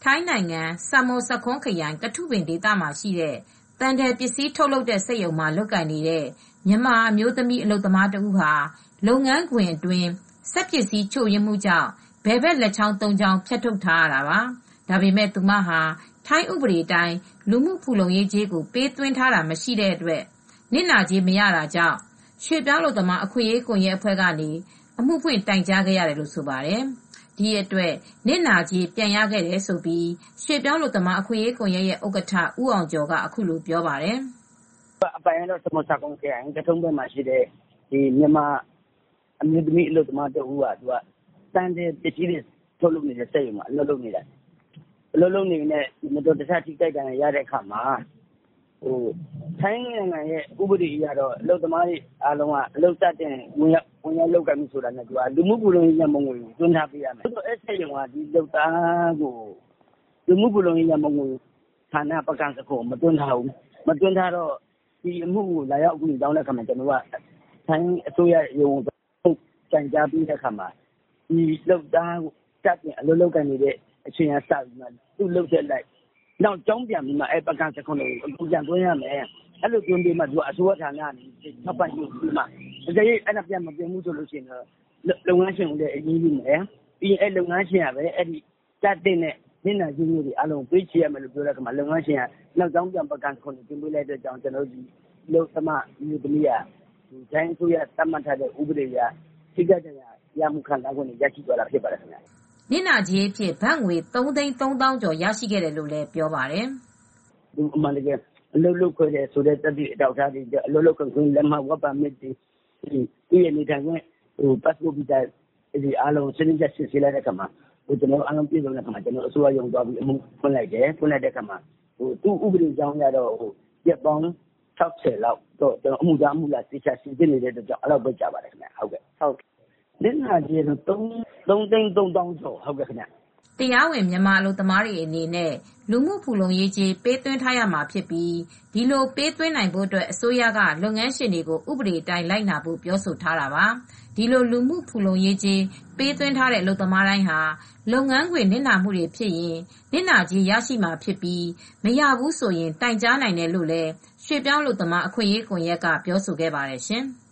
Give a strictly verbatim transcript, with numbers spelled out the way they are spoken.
ထိုင်းနိုင်ငံဆာမွန်ဆာခွန်းခရိုင်ကထုပင်ဒေသမှာရှိတဲ့သံထည်ပစ္စည်းထုတ်လုပ်တဲ့စက်ရုံမှာလုပ်ကိုင်နေတဲ့မြန်မာအမျိုးသမီးအလုပ်သမားတဦးဟာလုပ်ငန်းခွင်အတွင်းစက်ပစ္စည်းချို့ယွင်းမှုကြောင့်ဘယ်ဘက်လက်ချောင်းသုံးချောင်းဖြတ်ထုတ်ထားရတာပါ။ဒါပေမဲ့သူမဟာထိုင်းဥပဒေအတိုင်းလူမှုဖူလုံရေးကြေးကိုပေးသွင်းထားတာမရှိတဲ့အတွက်နစ်နာကြေးမရတာကြောင့်ရွှေ့ပြောင်းအလုပ်သမားအခွင့်အရေးကွန်ရက်အဖွဲ့ကနေအမှုဖွင့်တိုင်ကြားခဲ့ရတယ်လို့ဆိုပါတယ်။ဒီအတွက်နစ်နာကြေးပြန်ရခဲ့တယ်လို့ရွှေ့ပြောင်းအလုပ်သမားအခွင့်အရေးကွန်ရက်ရဲ့ဥက္ကဋ္ဌဦးအောင်ကျော်ကအခုလိုပြောပါတယ်။“အပိုင်ကတော့ဆာမွန်ဆာခွန်းခရိုင်ကထုံဘက်မှာရှိတဲ့မြန်မာအမျိုးသမီးအလုပ်သမားတဦးကသံထည်ပစ္စည်းတွေထုတ်လုပ်နေတဲ့စက်ရုံမှာအလုပ်လုပ်နေတာ။အလုပ်လုပ်နေရင်းမတော်တဆထိခိုက်ဒဏ်ရာရတဲ့အခါမှာထိုင်းနိုင်ငံရဲ့ဥပဒေအရတော့အလုပ်သမားတွေအားလုံးကအလုပ်စတင်ဝင်ရောက်လုပ်ကိုင်မှုဆိုတာနဲ့လူမှုဖူလုံရေးရန်ပုံငွေကိုသွင်းထားပေးရမယ်။အဲဒီစက်ရုံကဒီလုပ်သားကိုလူမှုဖူလုံရေးရန်ပုံငွေဌာနပကန်ဆခွန်းမသွင်းထားဘူး။မသွင်းထားတော့ဒီအမှုကိုလာရောက်အကူအညီတောင်းတဲ့အခါမှာကျနော်တို့ကထိုင်းအစိုးရရုံးကိုတိုင်ကြားပြီးတဲ့အခါမှာဒီလုပ်သားကိုစတင်အလုပ်လုပ်ကိုင်နေတဲ့အချိန်ကစပြီးမှသူ့လုပ်သက်လိုက်နောက်ကျောင်းပြန်ပြီးမှအဲပကန်ဆခွန်းကိုအကူပြန်သွင်းရမယ်။အဲလိုသွင်းပြီးမှသူကအစိုးရဌာနကနေထောက်ပံ့ယူပြီးမှတကယ်လို့အဲဒါပြန်မသွင်းဘူးဆိုလို့ရှိရင်တော့လုပ်ငန်းရှင်ကိုလည်းအရေးယူမယ်။ပြီးရင်အဲလုပ်ငန်းရှင်ကပဲအဲဒီစတင်တဲ့နစ်နာကြေးတွေအားလုံးပေးချေရမယ်လို့ပြောတဲ့အခါမှာလုပ်ငန်းရှင်ကနောက်ကျောင်းပြန်ပကန်ဆခွန်းကိုသွင်းပေးလိုက်တဲ့ကြောင့်ကျနော်တို့ဒီလုပ်သမားမျိုးသမီးကထိုင်းအစိုးရသတ်မှတ်ထားတဲ့ဥပဒေအရထိခိုက်ဒဏ်ရာရမှုခံစားခွင့်ရရှိသွားတာဖြစ်ပါတယ်ခင်ဗျ။ ”နစ်နာကြေးအဖြစ်ဘတ်ငွေသုံးသိန်းသုံးသောင်းကျော်ရရှိခဲ့တယ်လို့လည်းပြောပါတယ်။“သူအမှန်တကယ်အလုပ်လုပ်ခွင့်တယ်ဆိုတဲ့သက်သေအထောက်အထားတွေအလုပ်လုပ်ခွင့်လက်မှတ်ဝက်ပါမစ်တွေသူ့ရဲ့နေထိုင်ခွင့်ပတ်စပို့ဗီဇာတွေအားလုံးစနစ်တကျစစ်ဆေးလိုက်တဲ့အခါမှာကျနော်တို့အားလုံးပြည့်စုံတဲ့အခါမှာကျနော်တို့အစိုးရရုံးသွားပြီးအမှုဖွင့်လိုက်တယ်။ဖွင့်လိုက်တဲ့အခါမှာသူ့ဥပဒေကြောင်းအရတော့ရက်ပေါင်း၆၀လောက်တော့အမှုသားအမှုလာသေချာစိစစ်နေတဲ့အတွက်ကြောင့်အဲလောက်ပဲကြာပါတယ်ခင်ဗျ။ဟုတ်ကဲ့နစ်နာကြေးတော့သုံးသိန်းသုံးသောင်းကျော်ဟုတ်ကဲ့ခင်ဗျ။ ”တရားဝင်မြန်မာအလုပ်သမားတွေအနေနဲ့လူမှုဖူလုံရေးကြေးပေးသွင်းထားရမှာဖြစ်ပြီးဒီလိုပေးသွင်းနိုင်ဖို့အတွက်အစိုးရကလုပ်ငန်းရှင်တွေကိုဥပဒေအတိုင်းလိုက်နာဖို့ပြောဆိုထားတာပါ။ဒီလိုလူမှုဖူလုံရေးကြေးပေးသွင်းထားတဲ့အလုပ်သမားတိုင်းဟာလုပ်ငန်းခွင်နစ်နာမှုတွေဖြစ်ရင်နစ်နာကြေးရရှိမှာဖြစ်ပြီးမရဘူးဆိုရင်တိုင်ကြားနိုင်တယ်လို့လည်းရွှေ့ပြောင်းအလုပ်သမားအခွင့်အရေးကွန်ရက်ကပြောဆိုခဲ့ပါတယ်ရှင်။